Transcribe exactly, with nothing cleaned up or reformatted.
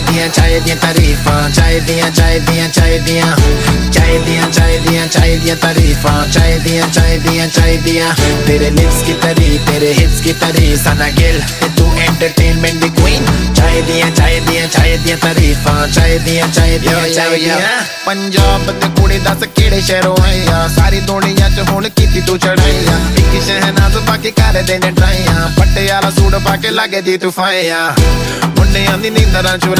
ਚਾਹੀਦੀਆਂ ਚਾਹੀਦੀਆਂ ਤਾਰੀਫਾਂ ਚਾਹੀਦੀਆਂ ਚਾਹੀਦੀਆਂ ਚਾਹੀਦੀਆਂ ਚਾਹੀਦੀਆਂ ਚਾਹੀਦੀਆਂ ਚਾਹੀਦੀਆਂ ਤਾਰੀਫਾਂ ਚਾਹੀਦੀਆਂ ਚਾਹੀਦੀਆਂ ਚਾਹੀਦੀਆਂ ਤੇਰੇ ਲਿਪਸ की तारीफ तेरे हिप्स की तारीफ सना गिल तू एंटरटेनमेंट दी क्वीन ਚਾਹੀਦੀਆਂ ਚਾਹੀਦੀਆਂ ਚਾਹੀਦੀਆਂ ਤਾਰੀਫਾਂ ਚਾਹੀਦੀਆਂ ਚਾਹੀਦੀਆਂ ਚਾਹੀਦੀਆਂ ਪੰਜਾਬ ਦੇ ਕੁੜੀ ਦੱਸ ਕਿਹੜੇ ਸ਼ਹਿਰੋਂ ਆਈ ਆ ਸਾਰੀ ਦੁਨੀਆ ਚ ਹੁਣ ਕੀਤੀ ਤੂੰ ਚੜਾਈ ਆ ਇੱਕ ਸ਼ਹਿਨਾਜ਼ ਪਾ ਕੇ ਕਰਦੇ ਨੇ ਟਰਾਈਆਂ ਪਟਿਆਲਾ ਸੂਟ ਪਾ ਕੇ ਲੱਗੇ ਦੀ ਤੂੰ ਫਾਇਆ ਮੁੰਡਿਆਂ ਦੀ ਨੀਂਦਰਾਂ ਚੁਰਾ